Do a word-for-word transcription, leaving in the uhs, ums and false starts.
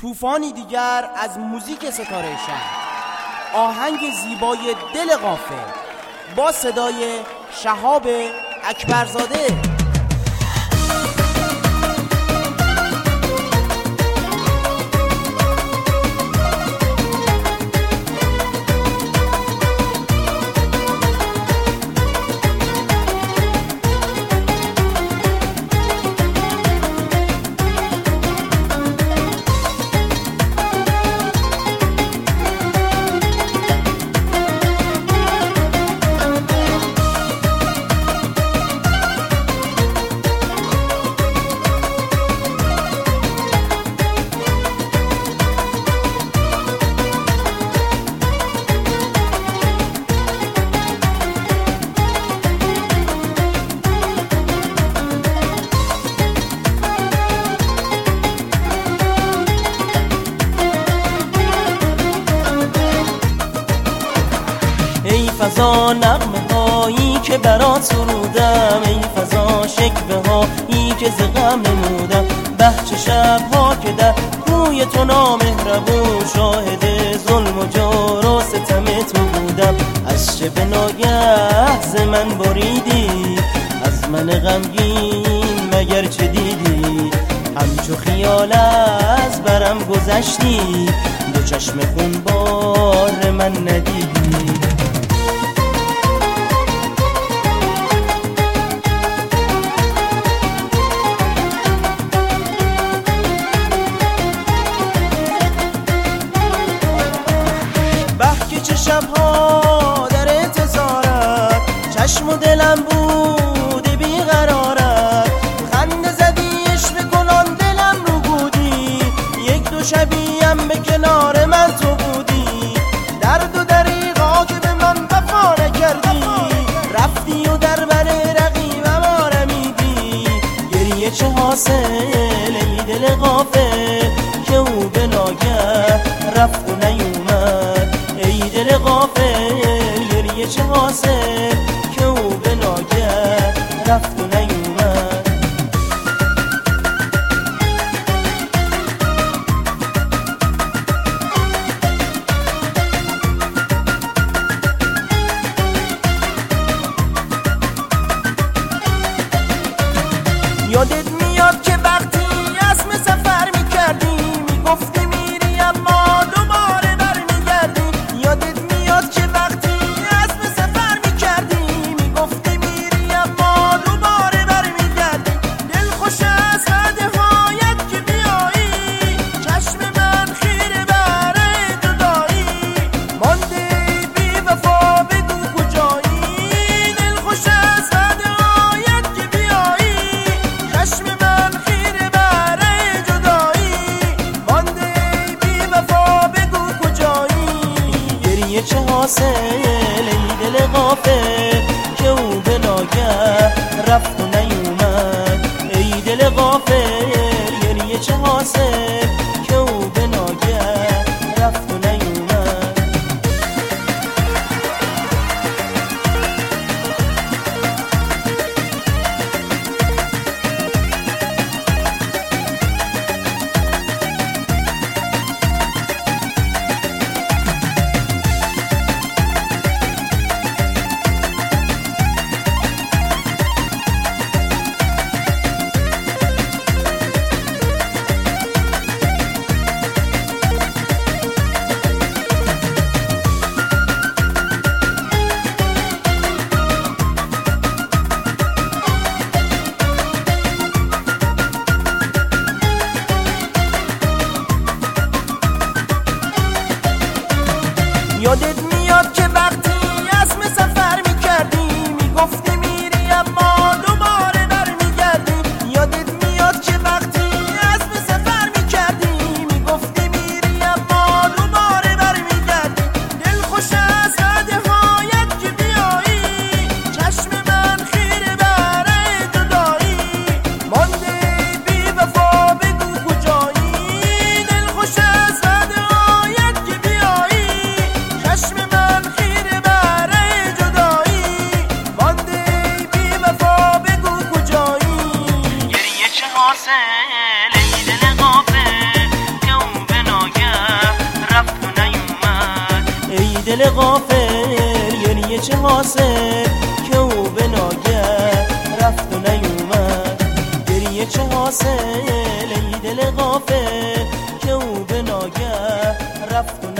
طوفانی دیگر از موزیک ستاره شهر، آهنگ زیبای دل غافل با صدای شهاب اکبرزاده. ای فضا نغمه هایی که برات سرودم، ای فضا شکوه هایی که ز غم نمودم، بهچه شب ها که در روی تو نامهربون، شاهد ظلم و جور و ستم تو بودم. از چه به ناگه ز من بریدی، از من غمگین مگر چه دیدی؟ همچو خیال از برم گذشتی، دو چشم خون بار من ندیدی. چه شبها در انتظارت، چشم و دلم بوده بیقرارت، خنده زدی عشق کنان دلم رو بودی، یک دو شبیم به کنار من تو بودی. درد و دریغا که به من وفا نکردی، رفتی و در بر رقیبم آرمیدی. گریه چه حاصل ای دل غافل که او به ناگه رفت و نیومد. ای دل غافل گریه چه حاصل که او به ناگه رفت و نیومد. یادت میاد که وقتی اسم سفر میکردی، میگفتی میری اما دوباره برمیگردی. یادت میاد که وقتی اسم سفر میکردی، میگفتی میری اما دوباره برمیگردی. دل خوش از نهایت که بیایی، چشم من خیره بر جدایی. مانده بی وفا بگو کجایی، دل خوش از نهایت که بیایی، چشم من خیره بر جدایی. مانده بی وفا بگو کجایی. گریه چه حاصل ای دل غافل که او به ناگه رفت و نیومد. ای دل غافل گریه چه حاصل که او به ناگه رفت و نیومد. دل غافل گریه چه حاصل که او به ناگه رفت و نیومد. گریه چه حاصل ای دل غافل که او به ناگه رفت و